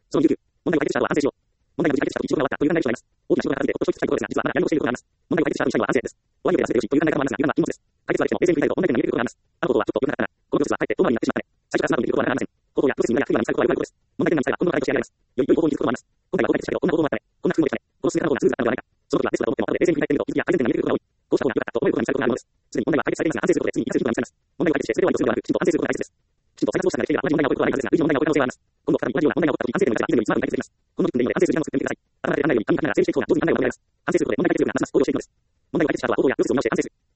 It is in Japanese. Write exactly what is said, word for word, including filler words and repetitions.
そのにじゅうきゅう、問題を解決した後は安静しよう。問題が無事解決したと一時間が終わったという考えがよく違います。大きな仕事が片付いてほっと一息つきたいところですが、実はまだ何もしていることがあります。問題を解決した後にしたいのは安静です。終わり予定は全てよしという考え方もありますが、油断は禁物です。解決はできても冷静に振り返ると問題点が見えてくることがあります。あのことはちょっと良くなかったな。このプロセスはかえって遠回りになってしまったね。最初からスマートにできることはなかなかありません。口頭やプロセスに無理や不利な見つかることはよくあることです。問題点が見つかれば今度の回としてやります。より良い方向に行くこともあります。今回はこう解決したけど、こんな方法もあったね。こんな工夫もできたね。この進め方の方がスムーズだったのではないか。その時はベストだと思っても後で冷静に振り返ってみると気づきや改善点が見えてくることが多い。こうした方が良かったと思えることが見つかることがあるのです。すでに問題は解決されていますが、安静することで次に活かせるヒントが見つかります。問題を解決してそれで終わりとするのではなく、きちんと安静することが大切です。きちんと再発防止したができていれば同じ問題が起こることはないはずですが、類似の問題が起こる可能性はあります。今度再び同じような問題が起こった時、安静するのが一番いいというので、安静する時点でもいつまでもいい解決できます。この問題を解決したけど、こんな方法もあったね。こんな工夫もできたね。こうした方が良かったと思えることが見つかります。すでに問題は解決されていますが、安静することで次に活かせるヒントが見つかります。問題を解決してそれで終わりとするのではなく、きちんと安静することが大切です。きちんと再発防止したができていれば同じ問題が起こることはないはずですが、類似の問題が起こる可能性はあります。この時点でもいつまでもいい解決できます。安静することで問題が解決するのがますます向上していくのです。問題を解決した後は行動やプロセスを直して安静する。